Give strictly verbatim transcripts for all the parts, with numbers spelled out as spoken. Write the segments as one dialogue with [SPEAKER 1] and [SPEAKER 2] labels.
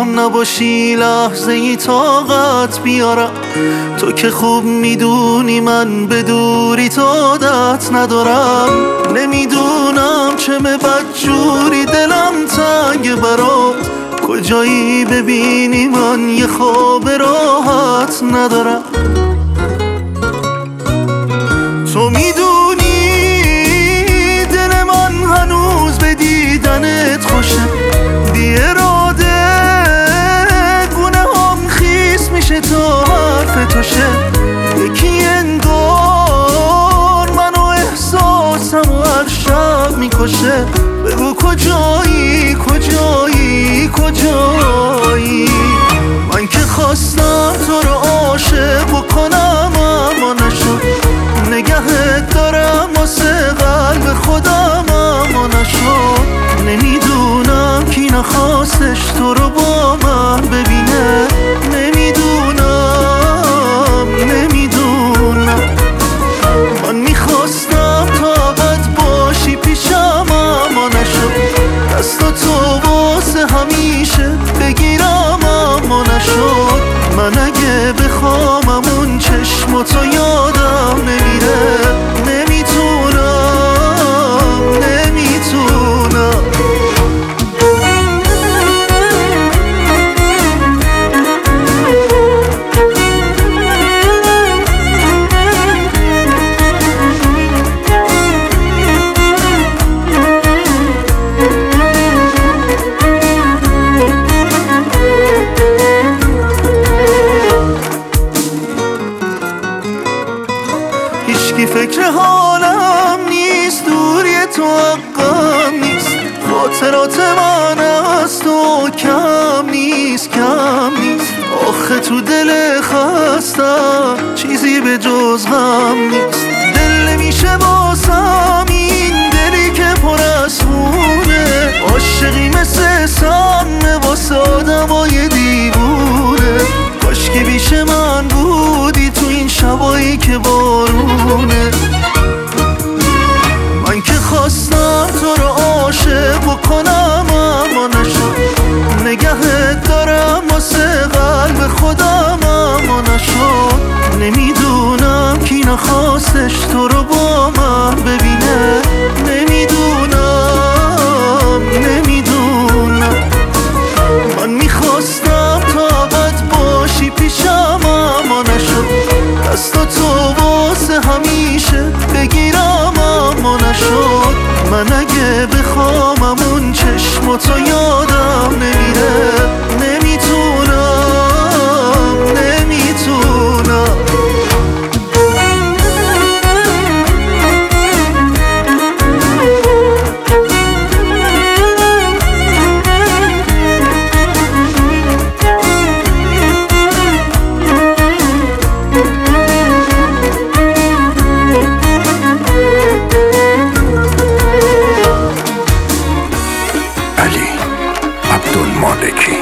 [SPEAKER 1] هم نباشی لحظه ای طاقت بیارم. تو که خوب میدونی من به دوری تو عادت ندارم. نمیدونم چمه بدجوری دلم تنگ برات، کجایی ببینی من یه خواب راحت ندارم. تو میدونی دل من هنوز به دیدنت خوشه، بی اراده گونه هم خیس میشه تا حرف توشه. یکی انگار منو احساسم و هر شب میکشه. بگو کجایی کجایی کجایی؟ من که خواستم تو رو عاشق بکنم اما نشد. نگهت دارم واسه قلب خودم اما نشد. نمیدونم کی نخواستش تو رو با من ببینه. نمیدونم نمیدونم من میخواستم طاقت باشی پیشم اما نشد. دستاتو واسه همیشه بگیرم اما نشد. من اگه بخوام اون چشماتو یادم نمیره. نمیتونم نمیتونم هیچکی فکر حالم نیست، دوری تو حقم نیست. خاطرات من از تو کم نیست کم نیست. آخه تو دل خستم چیزی به جز غم نیست. دل نمیشه واسم این دلی که پر از خونه. عاشقی مثل سم واسه آدمای دیوونه. کاش که بیش من بودی تو این شبایی که بارونه. من که خواستم تو رو عاشق بکنم اما نشد. نگهت دارم واسه قلب خودم اما نشد. نمیدونم کی نخواستش تو رو با من ببینه. نمیدونم نمیدونم من میخواستم طاقت باشی پیشم اما نشد. دستاتو واسه همیشه بگیرم اما نشد. من اگه بخوام اون چشماتو یادم نمیره. نمیتونم نمیتونم
[SPEAKER 2] عبدالمالکی،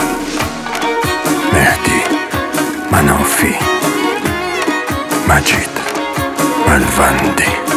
[SPEAKER 2] مهدی منافی، مجید ملوندی.